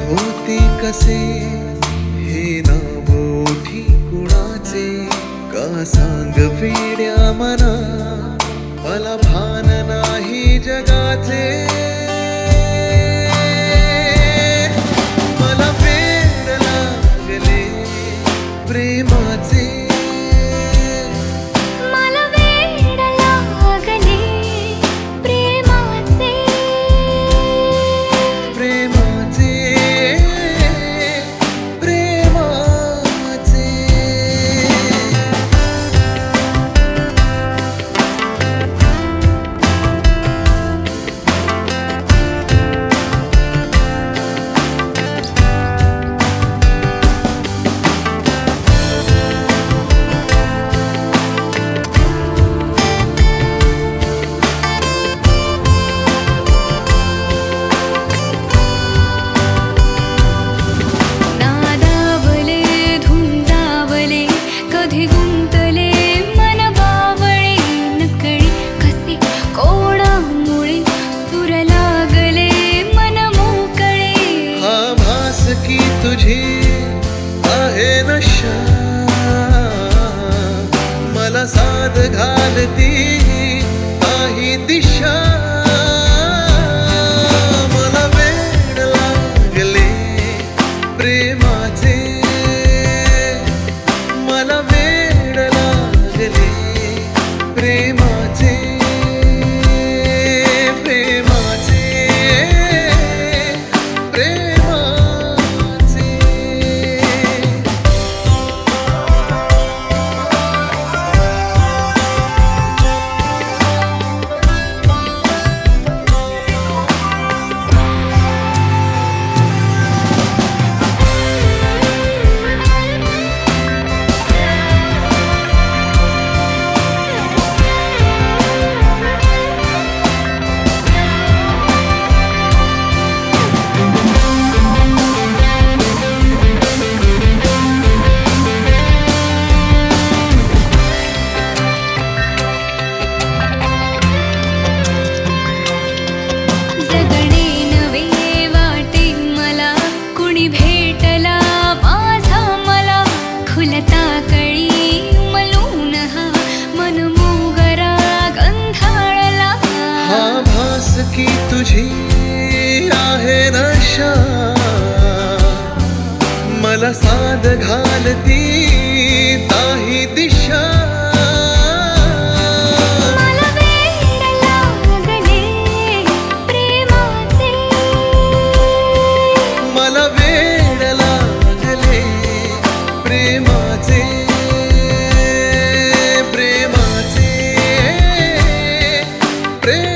होती कसे हे नाव ओठी कुणाचे का सांग वेड्या मना मला भान नाही जगाचे मला वेड लागले प्रेमाचे की तुझी आहे नशा मला साध घालती काही दिशा मला वेड लागले प्रेमाचे मला वेड लागले प्रेमाचे की तुझी आहे नशा मला साध घालती काही दिशा मला वेड लागले प्रेमाचे मला वेड लागले प्रेमाचे प्रेमाचे प्रेम